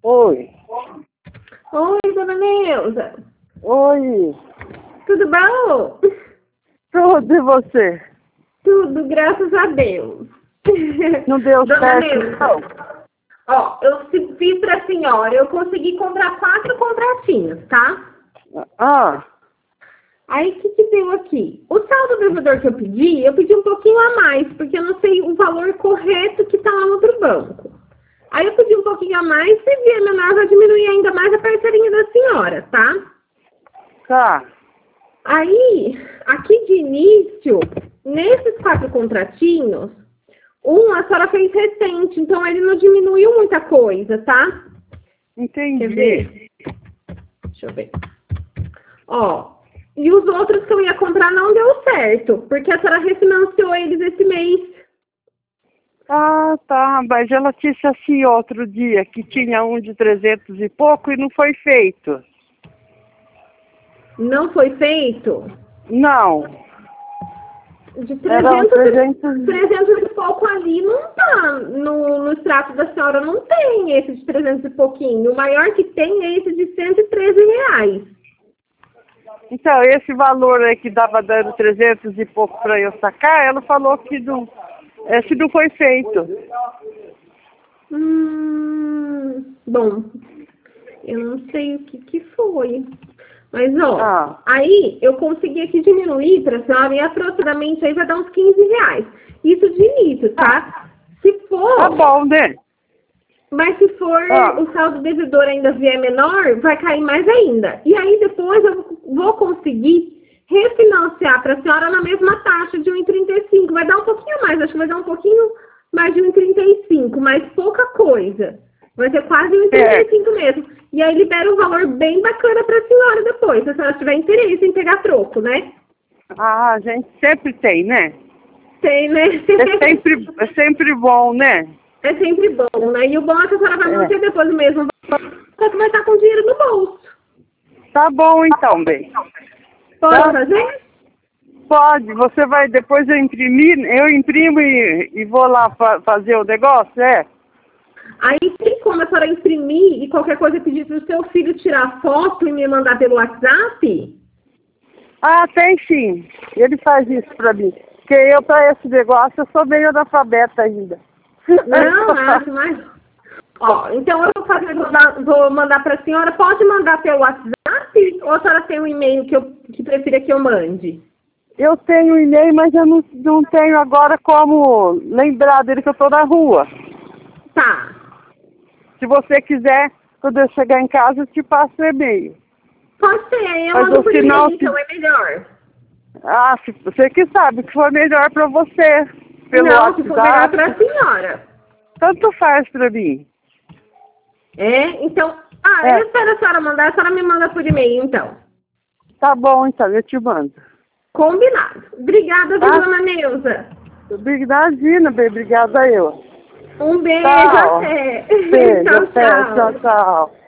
Oi. Oi, dona Neuza. Oi. Tudo bom? Tudo e você? Tudo, graças a Deus. Não deu Dona certo, Neuza, não? ó, eu fiz pra senhora, eu consegui comprar 4 contratinhos, tá? Ah, Aí, o que deu aqui? O saldo devedor que eu pedi um pouquinho a mais, porque eu não sei o valor correto que tá lá no outro banco. Aí eu pedi um pouquinho a mais, se vier menor, vai diminuir ainda mais a parcelinha da senhora, tá? tá. Aí, aqui de início, nesses 4 contratinhos, a senhora fez recente, então ele não diminuiu muita coisa, tá? Entendi. Quer ver? Deixa eu ver. Ó, e os outros que eu ia comprar não deu certo, porque a senhora refinanciou eles esse mês. Ah, tá. Mas ela disse assim outro dia que tinha um de 300 e pouco e não foi feito. Não foi feito? Não. De Eram 300 e pouco ali não tá. No extrato da senhora não tem esse de 300 e pouquinho. O maior que tem é esse de R$ 113. Então, esse valor aí que dava dando 300 e pouco para eu sacar, ela falou que não, esse não foi feito. Bom, eu não sei o que foi. Mas, ó, Ah, aí eu consegui aqui diminuir para a senhora e aproximadamente aí vai dar uns R$ 15. Isso de início, tá? Se for, tá bom, né? mas se for o saldo devedor ainda vier menor, vai cair mais ainda. E aí depois eu vou conseguir refinanciar para a senhora na mesma taxa de 1,35. Vai dar um pouquinho mais, acho que vai dar um pouquinho mais de 1,35, mas pouca coisa. Vai ser quase 1,35 mesmo. E aí libera um valor bem bacana para a senhora depois, se a senhora tiver interesse em pegar troco, né? Ah, a gente sempre tem, né? Tem, né? É sempre bom, né? É sempre bom, né? E o bom é que a senhora vai manter depois o mesmo valor, só que vai estar com o dinheiro no bolso. Tá bom então, bem. Pode Tá? fazer? Pode, você vai depois eu imprimo e vou lá fazer o negócio, é? Aí tem como a senhora imprimir e qualquer coisa pedir para o seu filho tirar foto e me mandar pelo WhatsApp? Ah, tem sim. Ele faz isso pra mim. Porque eu, pra esse negócio, eu sou meio analfabeta ainda. Não, acho mais. Ó, então eu vou mandar para a senhora. Pode mandar pelo WhatsApp ou a senhora tem um e-mail que prefira que eu mande? Eu tenho um e-mail, mas eu não tenho agora como lembrar dele que eu tô na rua. Tá. Se você quiser, quando eu chegar em casa, eu te passo o e-mail. Pode ser, aí eu Mas mando o por sinal, e-mail, então é melhor. Ah, se você que sabe que for melhor pra você, pelo Não, se for melhor WhatsApp, para a senhora. tanto faz pra mim. É, então. Eu espero a senhora mandar, a senhora me manda por e-mail, então. Tá bom, então, eu te mando. Combinado. Obrigada, Tá? dona Neuza. Obrigadinha, bem, obrigada eu. Um beijo, Tchau. até. Beijo, Tchau, até, tchau. tchau, tchau.